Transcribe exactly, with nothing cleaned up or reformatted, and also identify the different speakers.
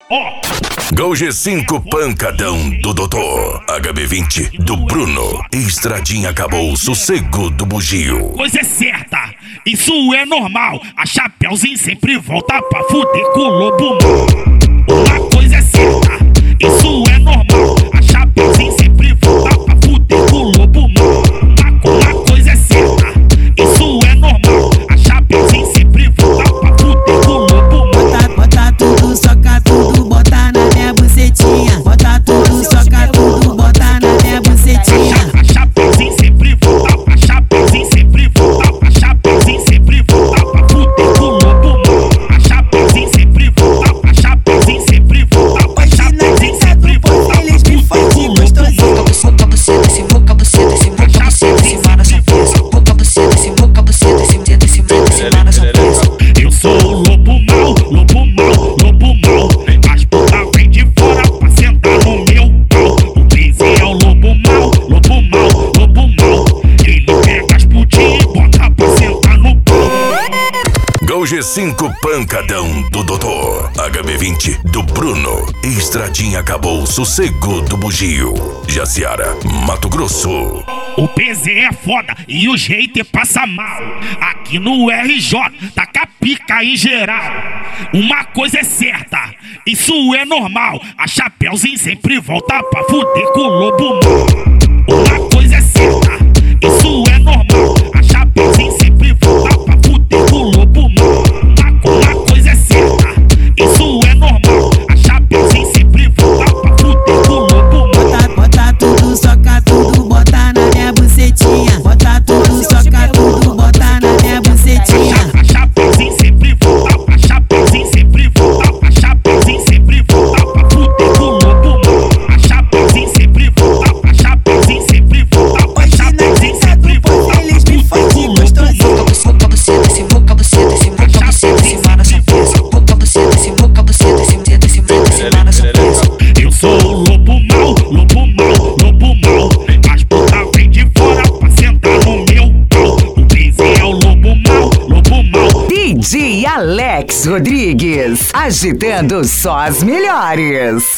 Speaker 1: Ó.
Speaker 2: Gol G cinco pancadão do doutor. H B vinte do Bruno. Estradinha acabou, sossego do bugio.
Speaker 1: Coisa é certa, isso é normal. A Chapeuzinho sempre volta pra fuder com o lobo mal. Uma coisa é certa, isso é normal. A Chapeuzinho sempre volta pra fuder com o lobo mal. Uma, uma coisa é certa, isso é normal. A Chapeuzinho sempre volta pra fuder com o lobo mal.
Speaker 3: Bota, bota tudo, soca tudo, bota na minha bucetinha. Bota tudo, soca tudo, bota na minha bucetinha.
Speaker 1: A Chapeuzinho sempre volta, a Chapeuzinho sempre volta, a Chapeuzinho sempre volta pra fuder com o lobo mal. A Chapeuzinho sempre volta, a Chapeuzinho sempre volta, a Chapeuzinho sempre volta pra
Speaker 3: eles me fodem gostosinho.
Speaker 4: Boca buceta, esse boca buceta, esse boca buceta, esse mano essa presa. Boca buceta, esse boca buceta, esse dedo, esse dedo, esse mano essa presa.
Speaker 1: Eu sou o lobo mal, lobo mal, lobo mal. As putas vem de fora pra sentar no meu pau. O Blaze é o lobo mal, lobo mal, lobo mal. Ele pega as putinhas e bota pra sentar no pau.
Speaker 2: Gol G cinco pancadão do doutor. H B vinte do Bruno. Estradinha acabou, sossego do bugio. Jaciara, Mato Grosso.
Speaker 1: O P Z é foda e os haters passa mal. Aqui no R J, taca pica em geral. Uma coisa é certa, isso é normal. A Chapeuzinho sempre volta pra fuder com o lobo mal. Uma coisa é certa, isso é normal. A Chapeuzinho sempre volta pra fuder com o lobo mal. Uma, uma coisa é certa, isso é normal. A Chapeuzinho sempre volta pra fuder com o lobo mal.
Speaker 3: Bota, bota tudo, soca tudo, bota na minha bucetinha. Bota tudo, soca tudo, bota na minha bucetinha.
Speaker 1: A Chapeuzinho sempre volta, a Chapeuzinho sempre volta, a Chapeuzinho sempre volta pra fuder com o lobo mal. A Chapeuzinho sempre volta, a Chapeuzinho sempre volta, a Chapeuzinho sempre volta pra
Speaker 3: eles me
Speaker 1: fuder com o
Speaker 3: fodem
Speaker 1: lobo
Speaker 3: gostosinho.
Speaker 1: mal.
Speaker 4: Boca buceta, esse boca buceta, esse boca buceta, esse mano essa presa. Boca buceta, esse boca buceta, esse dedo, esse dedo, esse mano essa presa.
Speaker 1: Eu sou o lobo mal, lobo mal, lobo mal. As putas vem de fora pra sentar no meu pau. O Blaze é o lobo mal, lobo mal.
Speaker 5: D J Alex Rodrigues, agitando só as melhores.